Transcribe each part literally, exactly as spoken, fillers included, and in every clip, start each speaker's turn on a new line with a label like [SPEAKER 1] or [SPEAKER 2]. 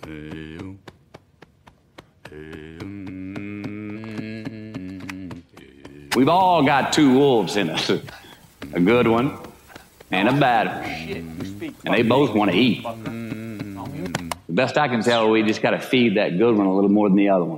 [SPEAKER 1] We've all got two wolves in us, a good one and a bad one, and they both want to eat. The best I can tell, we just got to feed that good one a little more than the other one.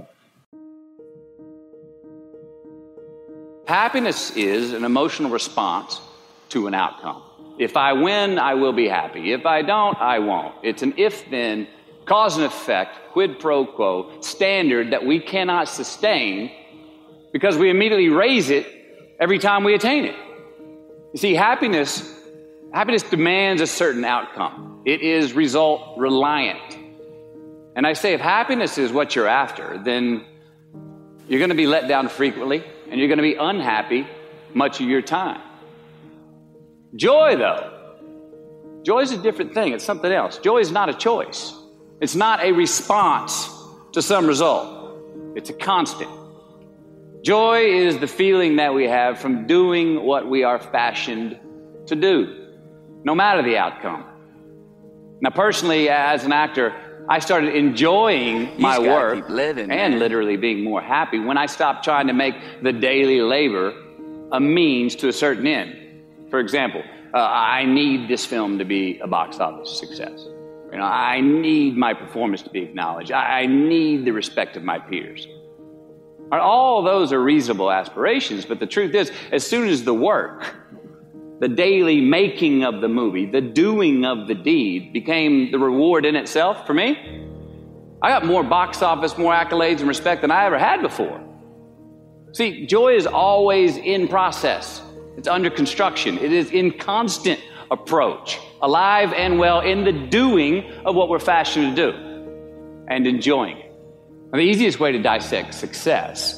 [SPEAKER 1] Happiness is an emotional response to an outcome. If I win, I will be happy. If I don't, I won't. It's an if-then, cause and effect, quid pro quo standard that we cannot sustain because we immediately raise it every time we attain it. You see, happiness, happiness demands a certain outcome. It is result reliant. And I say if happiness is what you're after, then you're going to be let down frequently and you're going to be unhappy much of your time. Joy, though, joy is a different thing. It's something else. Joy is not a choice. It's not a response to some result. It's a constant. Joy is the feeling that we have from doing what we are fashioned to do, no matter the outcome. Now, personally, as an actor, I started enjoying my work living, and man. literally being more happy when I stopped trying to make the daily labor a means to a certain end. For example, uh, I need this film to be a box office success. You know, I need my performance to be acknowledged. I, I need the respect of my peers. All those are reasonable aspirations, but the truth is, as soon as the work, the daily making of the movie, the doing of the deed became the reward in itself for me, I got more box office, more accolades and respect than I ever had before. See, joy is always in process. It's under construction. It is in constant approach, alive and well in the doing of what we're fashioned to do and enjoying it. Now, the easiest way to dissect success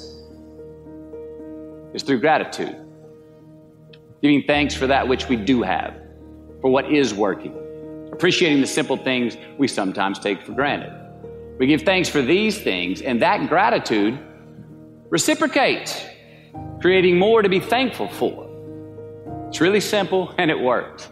[SPEAKER 1] is through gratitude. Giving thanks for that which we do have, for what is working. Appreciating the simple things we sometimes take for granted. We give thanks for these things, and that gratitude reciprocates, creating more to be thankful for. It's really simple, and it works.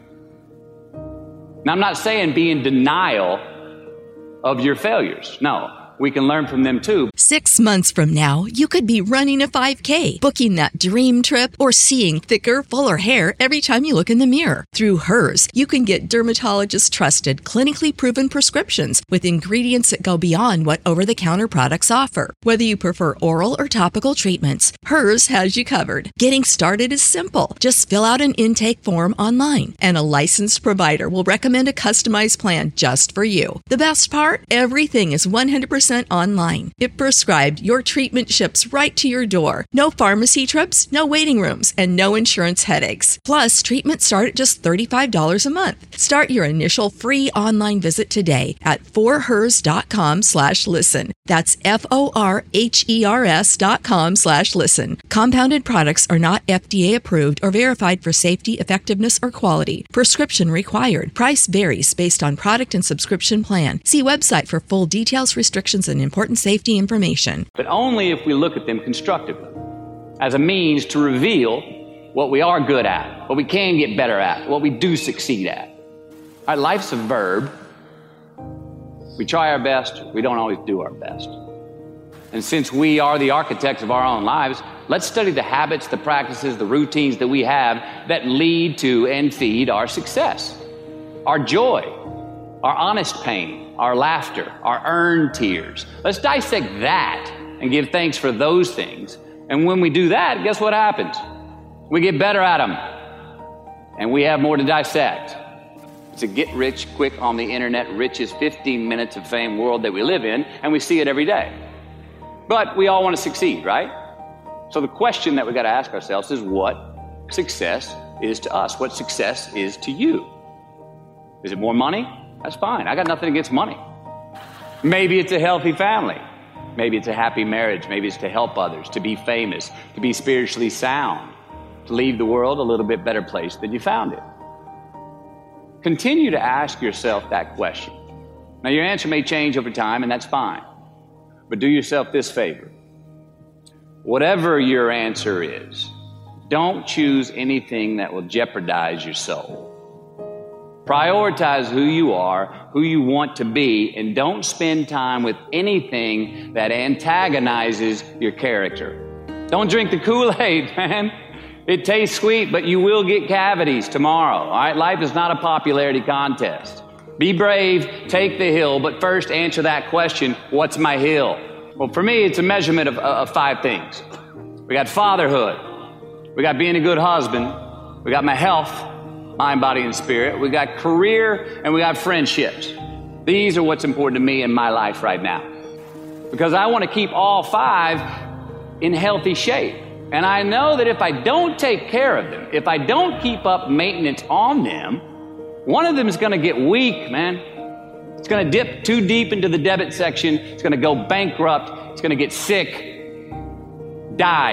[SPEAKER 1] Now, I'm not saying be in denial of your failures. No. We can learn from them too.
[SPEAKER 2] Six months from now, you could be running a five K, booking that dream trip, or seeing thicker, fuller hair every time you look in the mirror. Through Hers, you can get dermatologist-trusted, clinically proven prescriptions with ingredients that go beyond what over-the-counter products offer. Whether you prefer oral or topical treatments, Hers has you covered. Getting started is simple. Just fill out an intake form online, and a licensed provider will recommend a customized plan just for you. The best part? Everything is one hundred percent online. If prescribed, your treatment ships right to your door. No pharmacy trips, no waiting rooms, and no insurance headaches. Plus, treatments start at just thirty-five dollars a month. Start your initial free online visit today at forhers.com slash listen. That's F-O-R-H-E-R-S dot com slash listen. Compounded products are not F D A approved or verified for safety, effectiveness, or quality. Prescription required. Price varies based on product and subscription plan. See website for full details, restrictions, and important safety information.
[SPEAKER 1] But only if we look at them constructively, as a means to reveal what we are good at, what we can get better at, what we do succeed at. All right, life's a verb. We try our best, we don't always do our best. And since we are the architects of our own lives, let's study the habits, the practices, the routines that we have that lead to and feed our success, our joy, our honest pain, our laughter, our earned tears. Let's dissect that and give thanks for those things. And when we do that, guess what happens? We get better at them. And we have more to dissect. It's a get rich quick on the internet, rich is fifteen minutes of fame world that we live in, and we see it every day. But we all want to succeed, right? So the question that we got to ask ourselves is what success is to us, what success is to you. Is it more money? That's fine. I got nothing against money. Maybe it's a healthy family. Maybe it's a happy marriage. Maybe it's to help others, to be famous, to be spiritually sound, to leave the world a little bit better place than you found it. Continue to ask yourself that question. Now, your answer may change over time, and that's fine. But do yourself this favor. Whatever your answer is, don't choose anything that will jeopardize your soul. Prioritize who you are, who you want to be, and don't spend time with anything that antagonizes your character. Don't drink the Kool-Aid, man. It tastes sweet, but you will get cavities tomorrow, all right? Life is not a popularity contest. Be brave, take the hill, but first answer that question, what's my hill? Well, for me, it's a measurement of, of five things. We got fatherhood. We got being a good husband. We got my health, mind, body, and spirit. We got career, and we got friendships. These are what's important to me in my life right now. Because I want to keep all five in healthy shape. And I know that if I don't take care of them, if I don't keep up maintenance on them, one of them is going to get weak, man. It's going to dip too deep into the debit section. It's going to go bankrupt. It's going to get sick, die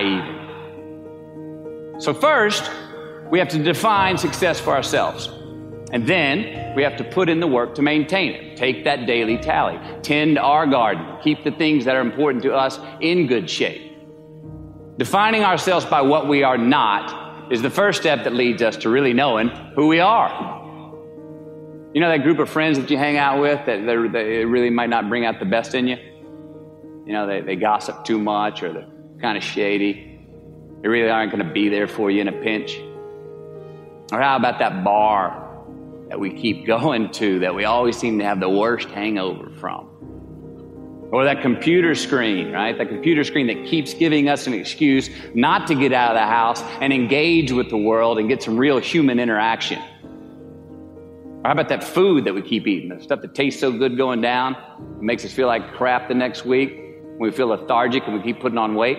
[SPEAKER 1] even. So first, we have to define success for ourselves. And then we have to put in the work to maintain it. Take that daily tally. Tend our garden. Keep the things that are important to us in good shape. Defining ourselves by what we are not is the first step that leads us to really knowing who we are. You know that group of friends that you hang out with that they really might not bring out the best in you? You know, they, they gossip too much or they're kind of shady. They really aren't going to be there for you in a pinch. Or how about that bar that we keep going to that we always seem to have the worst hangover from? Or that computer screen, right? That computer screen that keeps giving us an excuse not to get out of the house and engage with the world and get some real human interaction. Or how about that food that we keep eating? The stuff that tastes so good going down, it makes us feel like crap the next week. We feel lethargic and we keep putting on weight.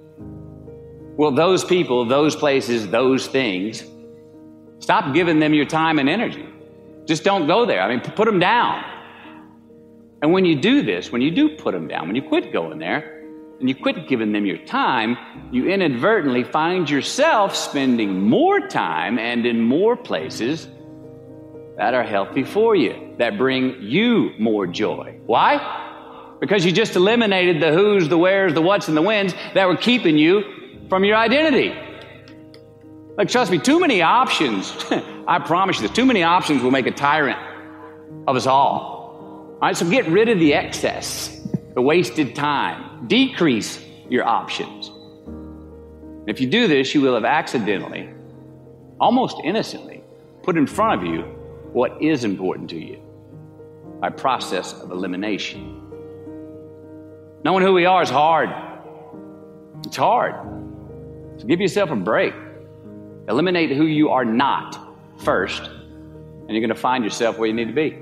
[SPEAKER 1] Well, those people, those places, those things, stop giving them your time and energy. Just don't go there. I mean, put them down. And when you do this, when you do put them down, when you quit going there, and you quit giving them your time, you inadvertently find yourself spending more time and in more places that are healthy for you, that bring you more joy. Why? Because you just eliminated the who's, the where's, the what's, and the when's that were keeping you from your identity. Like, trust me, too many options, I promise you this, too many options will make a tyrant of us all. All right, so get rid of the excess, the wasted time. Decrease your options. If you do this, you will have accidentally, almost innocently, put in front of you what is important to you by process of elimination. Knowing who we are is hard. It's hard. So give yourself a break. Eliminate who you are not first, and you're going to find yourself where you need to be.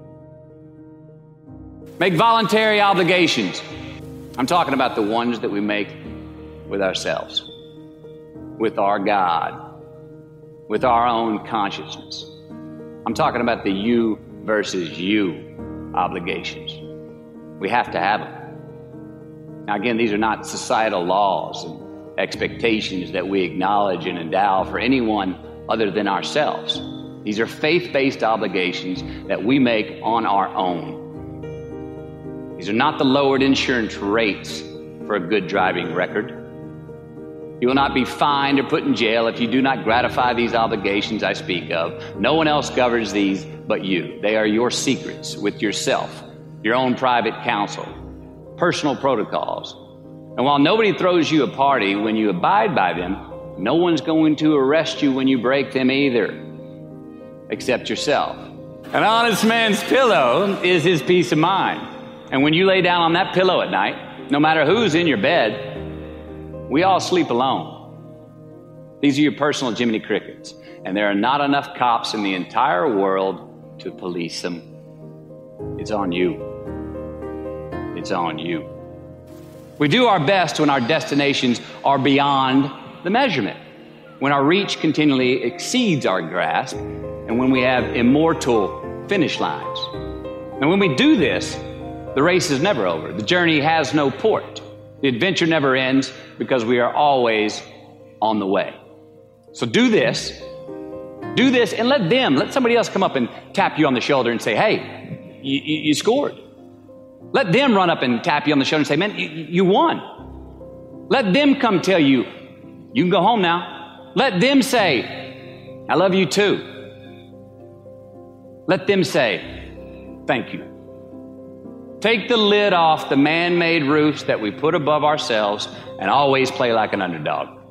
[SPEAKER 1] Make voluntary obligations. I'm talking about the ones that we make with ourselves, with our God, with our own consciousness. I'm talking about the you versus you obligations. We have to have them. Now, again, these are not societal laws and expectations that we acknowledge and endow for anyone other than ourselves. These are faith-based obligations that we make on our own. These are not the lowered insurance rates for a good driving record. You will not be fined or put in jail if you do not gratify these obligations I speak of. No one else governs these but you. They are your secrets with yourself, your own private counsel, personal protocols. And while nobody throws you a party when you abide by them, no one's going to arrest you when you break them either, except yourself. An honest man's pillow is his peace of mind. And when you lay down on that pillow at night, no matter who's in your bed, we all sleep alone. These are your personal Jiminy Crickets, and there are not enough cops in the entire world to police them. It's on you. It's on you. We do our best when our destinations are beyond the measurement, when our reach continually exceeds our grasp, and when we have immortal finish lines. And when we do this, the race is never over. The journey has no port. The adventure never ends because we are always on the way. So do this. Do this and let them, let somebody else come up and tap you on the shoulder and say, hey, you, you, you scored. Let them run up and tap you on the shoulder and say, man, you, you won. Let them come tell you, you can go home now. Let them say, I love you too. Let them say, thank you. Take the lid off the man-made roofs that we put above ourselves and always play like an underdog.